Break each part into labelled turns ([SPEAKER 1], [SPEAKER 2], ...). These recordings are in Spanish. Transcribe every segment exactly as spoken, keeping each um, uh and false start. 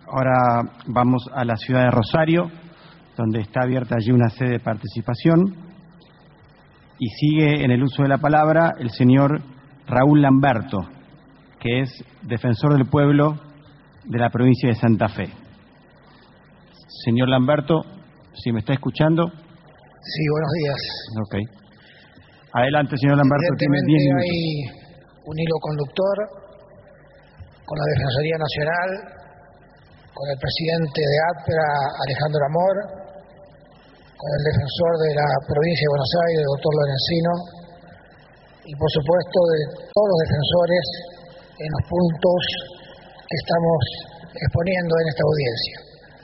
[SPEAKER 1] Ahora vamos a la ciudad de Rosario, donde está abierta allí una sede de participación, y sigue en el uso de la palabra el señor Raúl Lamberto, que es defensor del pueblo de la provincia de Santa Fe. Señor Lamberto, si me está escuchando.
[SPEAKER 2] Sí, buenos días.
[SPEAKER 1] Ok. Adelante, señor Lamberto, tiene diez minutos.
[SPEAKER 2] Hay un hilo conductor con la Defensoría Nacional, con el presidente de ATPRA, Alejandro Amor, con el defensor de la provincia de Buenos Aires, el doctor Lorenzino, y por supuesto de todos los defensores en los puntos que estamos exponiendo en esta audiencia.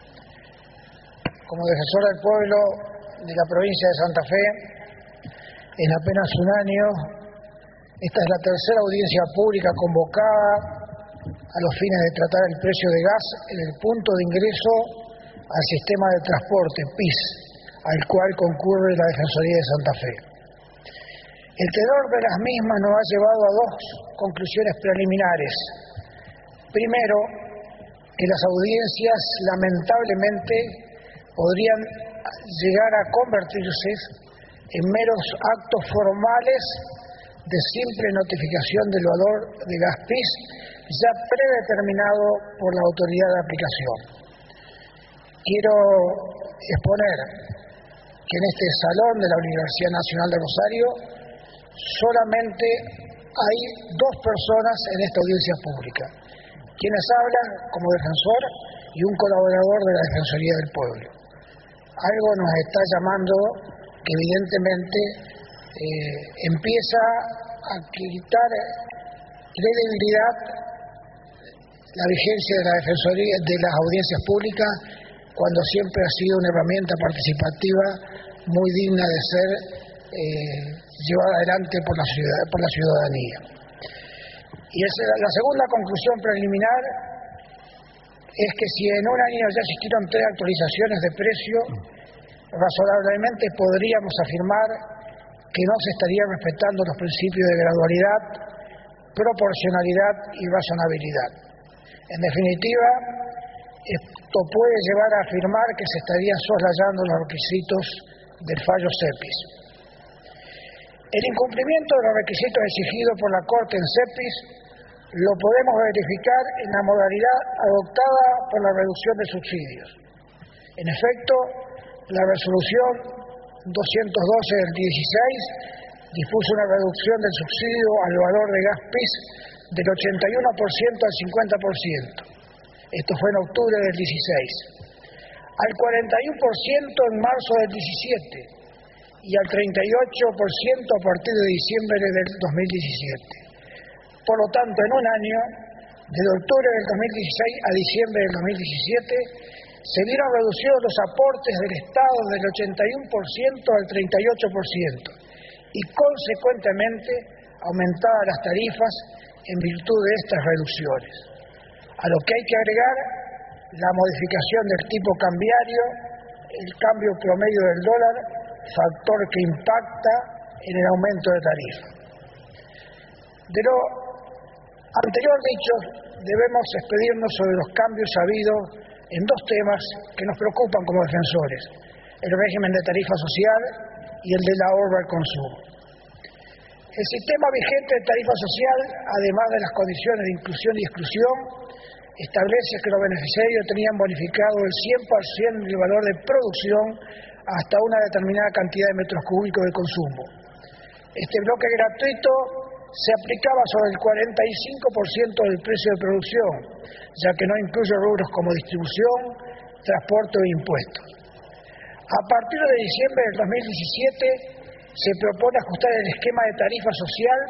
[SPEAKER 2] Como defensor del pueblo de la provincia de Santa Fe, en apenas un año, esta es la tercera audiencia pública convocada a los fines de tratar el precio de gas en el punto de ingreso al sistema de transporte, P I S, al cual concurre la Defensoría de Santa Fe. El tenor de las mismas nos ha llevado a dos conclusiones preliminares. Primero, que las audiencias lamentablemente podrían llegar a convertirse en meros actos formales de simple notificación del valor de gas P I S ya predeterminado por la autoridad de aplicación. Quiero exponer que en este salón de la Universidad Nacional de Rosario solamente hay dos personas en esta audiencia pública, quienes hablan como defensor y un colaborador de la Defensoría del Pueblo. Algo nos está llamando que evidentemente eh, empieza a quitar credibilidad la vigencia de la Defensoría, de las audiencias públicas, cuando siempre ha sido una herramienta participativa muy digna de ser eh, llevada adelante por la, ciudad, por la ciudadanía. Y es la segunda conclusión preliminar es que si en un año ya existieron tres actualizaciones de precio, razonablemente podríamos afirmar que no se estarían respetando los principios de gradualidad, proporcionalidad y razonabilidad. En definitiva, esto puede llevar a afirmar que se estarían soslayando los requisitos del fallo CEPIS. El incumplimiento de los requisitos exigidos por la Corte en CEPIS lo podemos verificar en la modalidad adoptada por la reducción de subsidios. En efecto, la resolución doscientos doce del dieciséis dispuso una reducción del subsidio al valor de gas P I S del ochenta y uno por ciento al cincuenta por ciento. Esto fue en octubre del dieciséis. Al cuarenta y uno por ciento en marzo del diecisiete y al treinta y ocho por ciento a partir de diciembre del dos mil diecisiete. Por lo tanto, en un año, desde octubre del dos mil dieciséis a diciembre del dos mil diecisiete, se vieron reducidos los aportes del Estado del ochenta y uno por ciento al treinta y ocho por ciento y, consecuentemente, aumentadas las tarifas en virtud de estas reducciones. A lo que hay que agregar la modificación del tipo cambiario, el cambio promedio del dólar, factor que impacta en el aumento de tarifa. De lo anterior dicho, debemos expedirnos sobre los cambios habidos en dos temas que nos preocupan como defensores: el régimen de tarifa social y el del ahorro al consumo. El sistema vigente de tarifa social, además de las condiciones de inclusión y exclusión, establece que los beneficiarios tenían bonificado el cien por ciento del valor de producción hasta una determinada cantidad de metros cúbicos de consumo. Este bloque gratuito se aplicaba sobre el cuarenta y cinco por ciento del precio de producción, ya que no incluye rubros como distribución, transporte o impuestos. A partir de diciembre del dos mil diecisiete se propone ajustar el esquema de tarifa social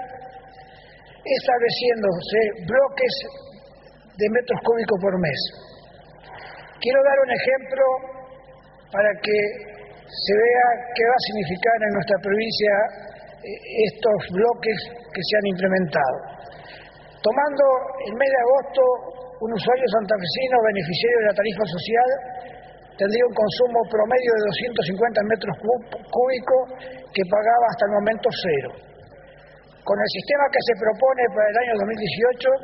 [SPEAKER 2] estableciéndose bloques de metros cúbicos por mes. Quiero dar un ejemplo para que se vea qué va a significar en nuestra provincia estos bloques que se han implementado. Tomando el mes de agosto, un usuario santafesino beneficiario de la tarifa social tendría un consumo promedio de doscientos cincuenta metros cúbicos que pagaba hasta el momento cero. Con el sistema que se propone para el año dos mil dieciocho,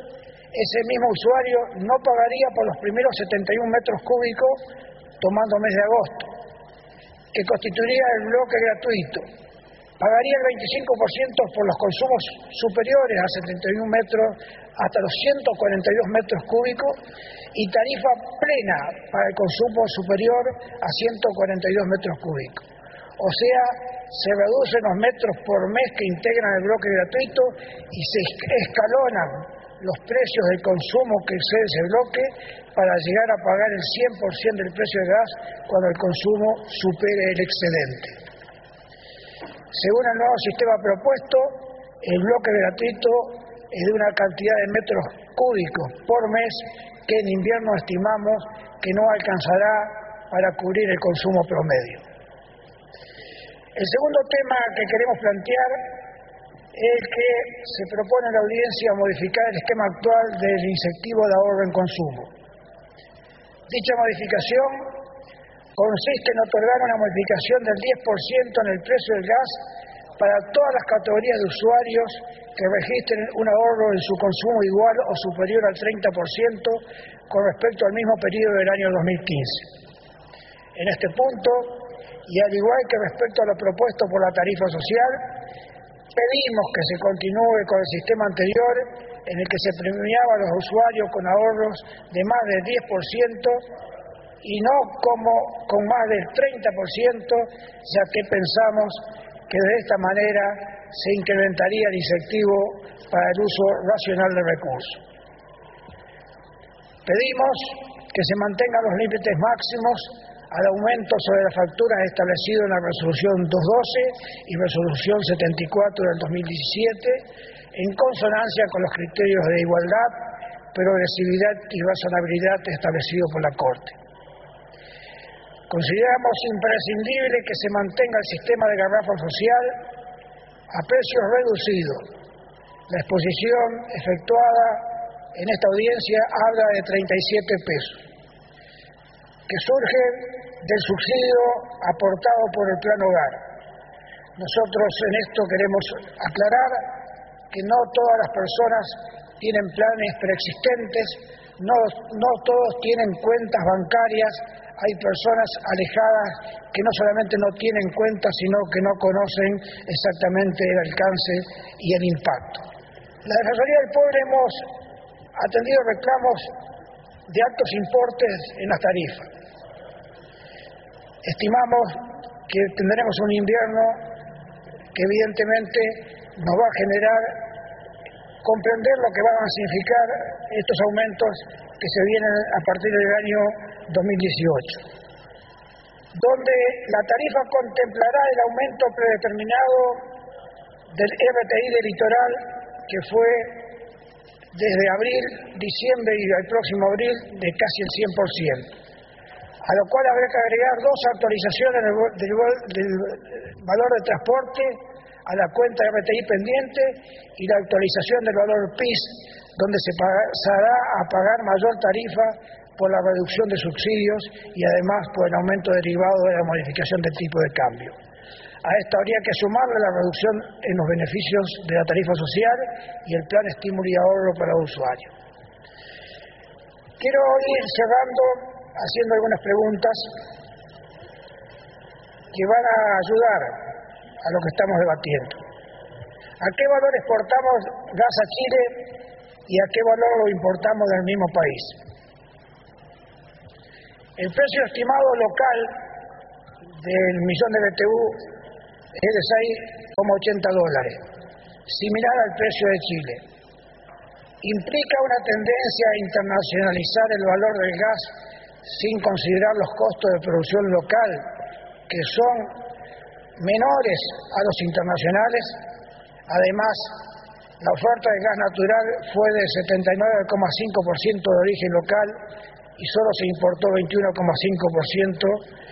[SPEAKER 2] ese mismo usuario no pagaría por los primeros setenta y un metros cúbicos tomando mes de agosto, que constituiría el bloque gratuito. Pagaría el veinticinco por ciento por los consumos superiores a setenta y un metros hasta los ciento cuarenta y dos metros cúbicos y tarifa plena para el consumo superior a ciento cuarenta y dos metros cúbicos. O sea, se reducen los metros por mes que integran el bloque gratuito y se escalonan los precios del consumo que excede ese bloque para llegar a pagar el cien por ciento del precio del gas cuando el consumo supere el excedente. Según el nuevo sistema propuesto, el bloque gratuito es de una cantidad de metros cúbicos por mes que en invierno estimamos que no alcanzará para cubrir el consumo promedio. El segundo tema que queremos plantear es el que se propone en la audiencia modificar el esquema actual del incentivo de ahorro en consumo. Dicha modificación consiste en otorgar una modificación del diez por ciento en el precio del gas para todas las categorías de usuarios que registren un ahorro en su consumo igual o superior al treinta por ciento con respecto al mismo periodo del año dos mil quince. En este punto, y al igual que respecto a lo propuesto por la tarifa social, pedimos que se continúe con el sistema anterior en el que se premiaba a los usuarios con ahorros de más del diez por ciento y no como con más del treinta por ciento, ya que pensamos que de esta manera se incrementaría el incentivo para el uso racional de recursos. Pedimos que se mantengan los límites máximos al aumento sobre las facturas establecido en la resolución doscientos doce y resolución setenta y cuatro del dos mil diecisiete, en consonancia con los criterios de igualdad, progresividad y razonabilidad establecidos por la Corte. Consideramos imprescindible que se mantenga el sistema de garrafa social a precios reducidos. La exposición efectuada en esta audiencia habla de treinta y siete pesos, que surge del subsidio aportado por el Plan Hogar. Nosotros en esto queremos aclarar que no todas las personas tienen planes preexistentes, no, no todos tienen cuentas bancarias, hay personas alejadas que no solamente no tienen cuentas, sino que no conocen exactamente el alcance y el impacto. La Defensoría del Pueblo hemos atendido reclamos de altos importes en las tarifas. Estimamos que tendremos un invierno que evidentemente nos va a generar comprender lo que van a significar estos aumentos que se vienen a partir del año dos mil dieciocho, donde la tarifa contemplará el aumento predeterminado del R T I del litoral, que fue desde abril, diciembre y al próximo abril de casi el cien por ciento, a lo cual habrá que agregar dos actualizaciones del, del, del valor de transporte a la cuenta R T I pendiente y la actualización del valor P I S, donde se pasará a pagar mayor tarifa por la reducción de subsidios y además por el aumento derivado de la modificación del tipo de cambio. A esto habría que sumarle la reducción en los beneficios de la tarifa social y el plan estímulo y ahorro para los usuarios. Quiero ir cerrando haciendo algunas preguntas que van a ayudar a lo que estamos debatiendo. ¿A qué valor exportamos gas a Chile y a qué valor lo importamos del mismo país? El precio estimado local del millón de B T U es de seis coma ochenta dólares, similar al precio de Chile. Implica una tendencia a internacionalizar el valor del gas sin considerar los costos de producción local, que son menores a los internacionales. Además, la oferta de gas natural fue de setenta y nueve coma cinco por ciento de origen local y solo se importó veintiuno coma cinco por ciento.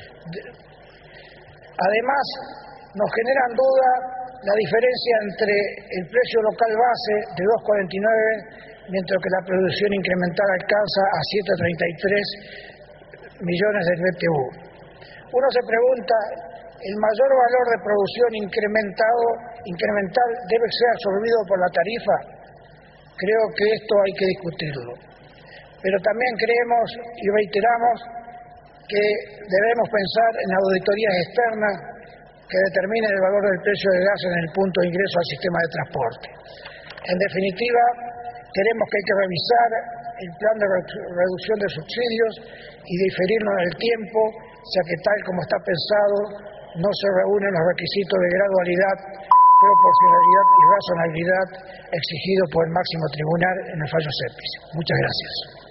[SPEAKER 2] Además, nos generan duda la diferencia entre el precio local base de dos coma cuarenta y nueve, mientras que la producción incremental alcanza a siete coma treinta y tres millones de B T U. Uno se pregunta, ¿el mayor valor de producción incrementado, incremental debe ser absorbido por la tarifa? Creo que esto hay que discutirlo. Pero también creemos y reiteramos que debemos pensar en auditorías externas que determinen el valor del precio del gas en el punto de ingreso al sistema de transporte. En definitiva, queremos que hay que revisar el plan de reducción de subsidios y diferirlo en el tiempo, ya que tal como está pensado no se reúnen los requisitos de gradualidad, proporcionalidad y razonabilidad exigidos por el máximo tribunal en el fallo CEPIS. Muchas gracias.